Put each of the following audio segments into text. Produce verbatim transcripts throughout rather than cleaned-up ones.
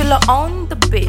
Sula on the beat.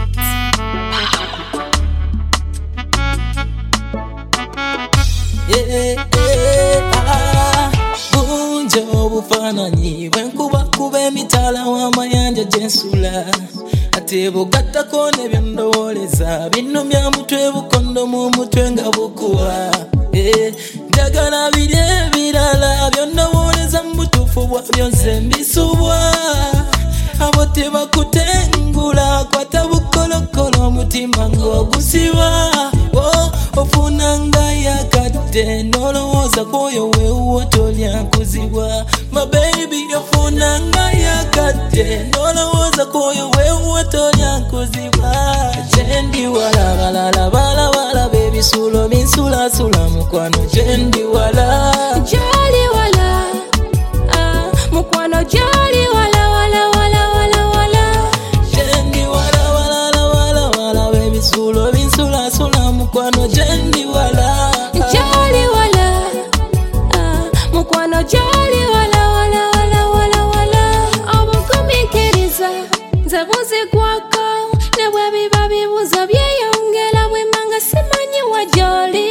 Yeah, yeah, ah. Bunjo bufananyi bwenkuba kube mitala wa mayanja jensula atebo gatako ne byondowoleza binumya mutwe bukondo mu mutwe nga bukuwa eh ndagala bire birala byondowoleza mutufu bwa byonse mbisubwa abote bakutengula kwata bukolokolo mutima ngo gusiba oh ofunanga yakate nolowoza koyo wewo tolya kuzibwa my baby ofunanga yakate nolowoza koyo wewo tolya kuzibwa jendi wala wala wala wala baby sulo minsula sula mukwano jendi wala jali wala ah mukwano jali wala wala wala wala wala jendi wala wala wala wala baby sulo minsula sula mukwano jendi wala jali wala ah mukwano jali wala wala wala wala wala abukumikiriza nzabuze kwako ne bwabiba bibuzo byeyongera bwemanga simanyi wa jali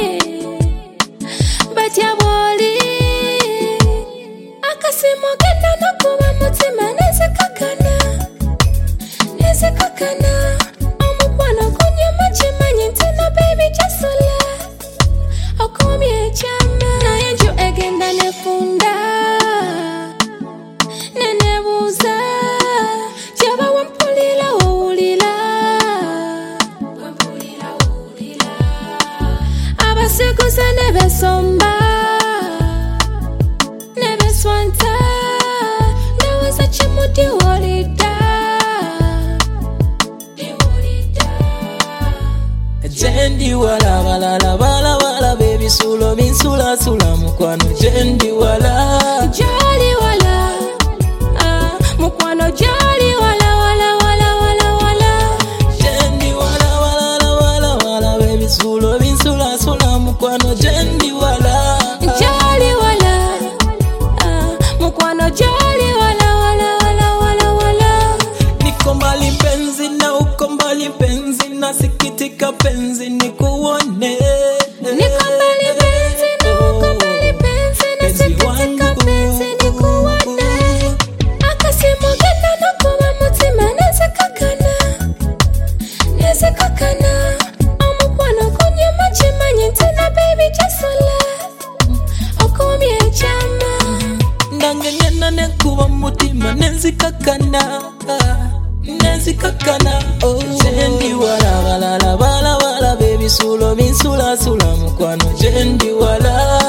batya bwoli akasimo genda nokuba mutima nezikakana nezikakana omukwano kunyuma kimanyi ntina baby jasola okumye ekyama naye nju egenda nefunda nenebuuza kyaba wampulira wowulira abasikuza nebesomba nebeswanta naweza kimudi wolida jendi wala wala wala wala baby sulo minsula sula mukwano jendi wala jali wala ah mukwano jali wala wala wala wala wala jendi wala wala wala wala baby sulo minsula sula mukwano jendi wala jali wala ah mukwano jali wala wala wala wala wala niko mbali mpenzi na uko mbali mpenzi nasikitika penzi nikuone niko mbali penzi na uko mbali penzi nasikitika penzi nikuone akasimo genda nokuba mutima nezikakana nezikakana omukwano kunyuma kimanyi ntina baby jasola okumye ekyama nange ngena nekuba mutima nenzikakana nenzikakana oh jendi wala wala wala wala baby sulo minsula sula mukwano jendi wala